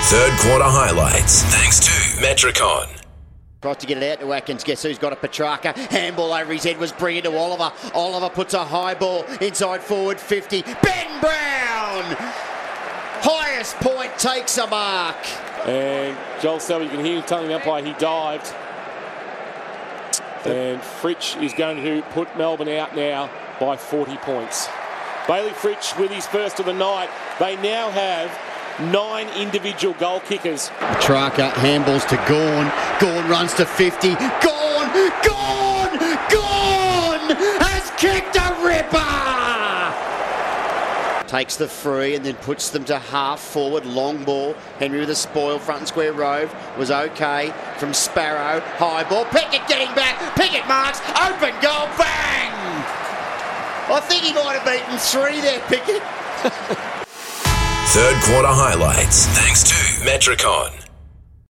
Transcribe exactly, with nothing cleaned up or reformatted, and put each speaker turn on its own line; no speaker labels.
Third quarter highlights, thanks to Metricon.
Tries to get it out to Atkins. Guess who's got a Petrarca? Handball over his head was bringing to Oliver. Oliver puts a high ball inside forward fifty. Ben Brown! Highest point takes a mark.
And Joel Selby, you can hear him telling the umpire he dived. And Fritsch is going to put Melbourne out now by forty points. Bailey Fritsch with his first of the night. They now have nine individual goal kickers.
Petrarca handballs to Gawn. Gawn runs to fifty. Gawn! Gawn! Gawn! Has kicked a ripper! Takes the free and then puts them to half forward. Long ball. Henry with a spoil. Front and square rove. Was okay from Sparrow. High ball. Pickett getting back. Pickett marks. Open goal. Bang! I think he might have beaten three there, Pickett.
Third quarter highlights, thanks to Metricon.